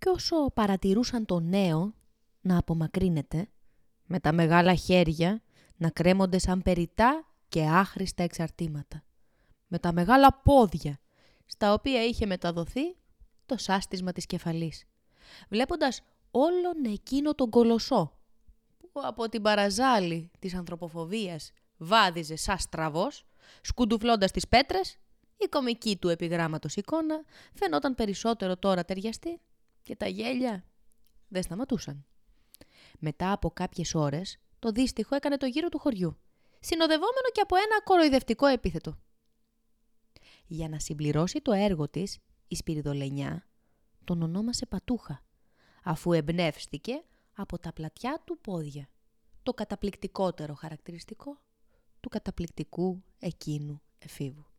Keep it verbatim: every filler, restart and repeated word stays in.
και όσο παρατηρούσαν το νέο να απομακρύνεται, με τα μεγάλα χέρια να κρέμονται σαν περιτά και άχρηστα εξαρτήματα, με τα μεγάλα πόδια στα οποία είχε μεταδοθεί το σάστισμα της κεφαλής, βλέποντας όλον εκείνο τον κολοσσό που από την παραζάλη της ανθρωποφοβίας βάδιζε σαν στραβός, σκουντουφλώντας τις πέτρες, η κομική του επιγράμματος εικόνα φαινόταν περισσότερο τώρα ταιριαστή και τα γέλια δεν σταματούσαν. Μετά από κάποιες ώρες, το δύστιχο έκανε το γύρο του χωριού, συνοδευόμενο και από ένα κοροϊδευτικό επίθετο. Για να συμπληρώσει το έργο της, η Σπυριδολενιά τον ονόμασε Πατούχα, αφού εμπνεύστηκε από τα πλατιά του πόδια, το καταπληκτικότερο χαρακτηριστικό του καταπληκτικού εκείνου εφήβου.